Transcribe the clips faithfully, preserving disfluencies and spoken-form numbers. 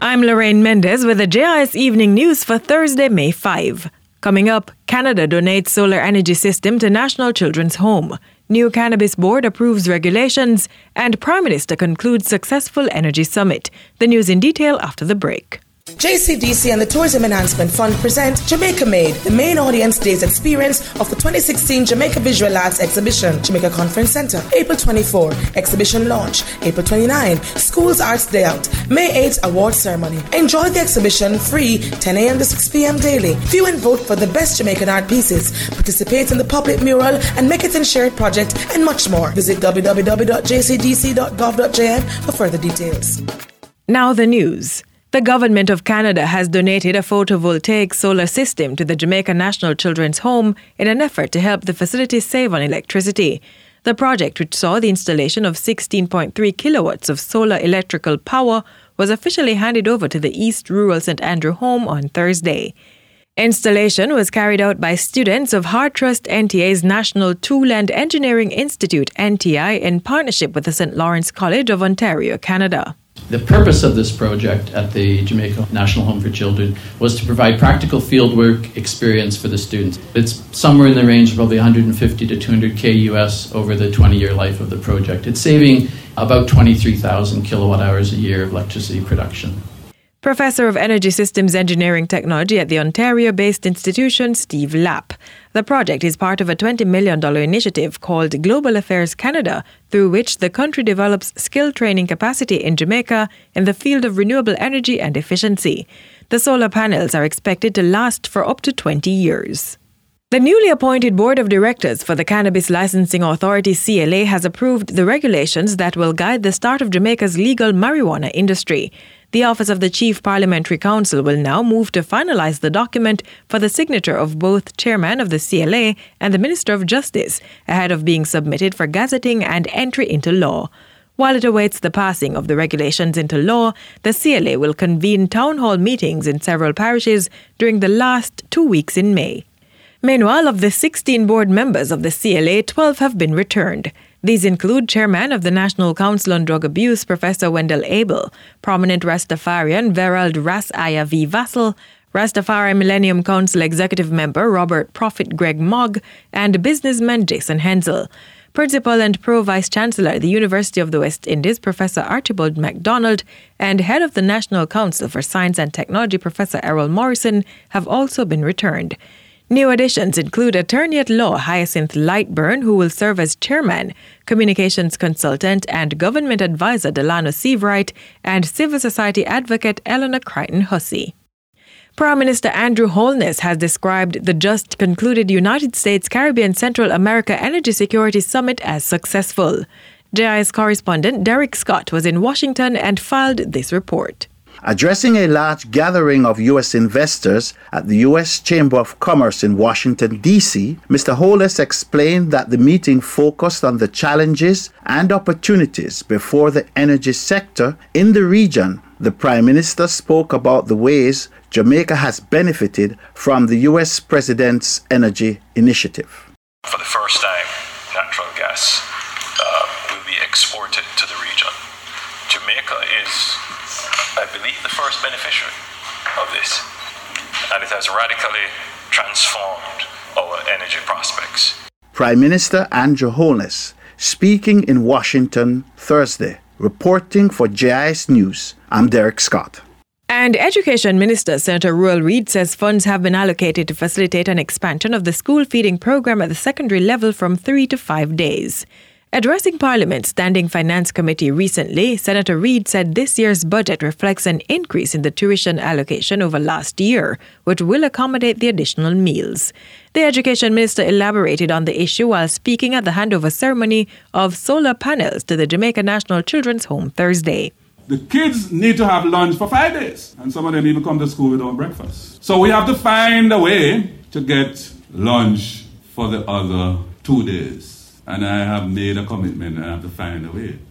I'm Lorraine Mendez with the J I S Evening News for Thursday, May fifth. Coming up, Canada donates solar energy system to National Children's Home. New Cannabis Board approves regulations, and Prime Minister concludes successful energy summit. The news in detail after the break. J C D C and the Tourism Enhancement Fund present Jamaica Made, the main audience day's experience of the twenty sixteen Jamaica Visual Arts Exhibition, Jamaica Conference Centre, April twenty-fourth, exhibition launch, April twenty-ninth, Schools Arts Day Out, May eighth, award ceremony. Enjoy the exhibition free, ten a.m. to six p.m. daily. View and vote for the best Jamaican art pieces, participate in the public mural and Make It and Share It project, and much more. Visit w w w dot j c d c dot gov dot j m for further details. Now the news. The Government of Canada has donated a photovoltaic solar system to the Jamaica National Children's Home in an effort to help the facility save on electricity. The project, which saw the installation of sixteen point three kilowatts of solar electrical power, was officially handed over to the East Rural Saint Andrew Home on Thursday. Installation was carried out by students of HeartTrust N T A's National Tool and Engineering Institute, N T I, in partnership with the Saint Lawrence College of Ontario, Canada. The purpose of this project at the Jamaica National Home for Children was to provide practical fieldwork experience for the students. It's somewhere in the range of probably one hundred fifty to two hundred K U S over the twenty-year life of the project. It's saving about twenty-three thousand kilowatt hours a year of electricity production. Professor of Energy Systems Engineering Technology at the Ontario-based institution, Steve Lapp. The project is part of a twenty million dollars initiative called Global Affairs Canada, through which the country develops skill training capacity in Jamaica in the field of renewable energy and efficiency. The solar panels are expected to last for up to twenty years. The newly appointed Board of Directors for the Cannabis Licensing Authority, C L A, has approved the regulations that will guide the start of Jamaica's legal marijuana industry. The Office of the Chief Parliamentary Counsel will now move to finalize the document for the signature of both Chairman of the C L A and the Minister of Justice, ahead of being submitted for gazetting and entry into law. While it awaits the passing of the regulations into law, the C L A will convene town hall meetings in several parishes during the last two weeks in May. Meanwhile, of the sixteen board members of the C L A, twelve have been returned. These include Chairman of the National Council on Drug Abuse, Professor Wendell Abel, prominent Rastafarian Verald Ras Aya V. Vassal, Rastafari Millennium Council Executive Member Robert Prophet Greg Mogg, and businessman Jason Hensel. Principal and Pro-Vice Chancellor at the University of the West Indies, Professor Archibald MacDonald, and Head of the National Council for Science and Technology, Professor Errol Morrison, have also been returned. New additions include Attorney at Law Hyacinth Lightburn, who will serve as Chairman, Communications Consultant and Government Advisor Delano Seavright, and Civil Society Advocate Eleanor Crichton Hussey. Prime Minister Andrew Holness has described the just concluded United States Caribbean Central America Energy Security Summit as successful. J I S correspondent Derek Scott was in Washington and filed this report. Addressing a large gathering of U S investors at the U S Chamber of Commerce in Washington, D C, Mister Holness explained that the meeting focused on the challenges and opportunities before the energy sector in the region. The Prime Minister spoke about the ways Jamaica has benefited from the U S President's energy initiative. For the first time, natural gas uh, will be exported to the region. Jamaica is, I believe, the first beneficiary of this, and it has radically transformed our energy prospects. Prime Minister Andrew Holness speaking in Washington Thursday. Reporting for J I S News, I'm Derek Scott. And Education Minister Senator Ruel Reid says funds have been allocated to facilitate an expansion of the school feeding program at the secondary level from three to five days. Addressing Parliament's Standing Finance Committee recently, Senator Reid said this year's budget reflects an increase in the tuition allocation over last year, which will accommodate the additional meals. The Education Minister elaborated on the issue while speaking at the handover ceremony of solar panels to the Jamaica National Children's Home Thursday. The kids need to have lunch for five days, and some of them even come to school without breakfast. So we have to find a way to get lunch for the other two days. And I have made a commitment and I have to find a way.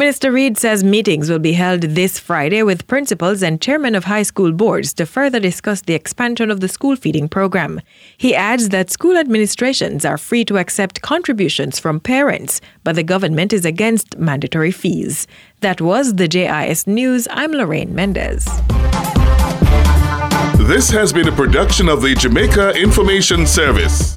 Minister Reid says meetings will be held this Friday with principals and chairmen of high school boards to further discuss the expansion of the school feeding program. He adds that school administrations are free to accept contributions from parents, but the government is against mandatory fees. That was the J I S News. I'm Lorraine Mendez. This has been a production of the Jamaica Information Service.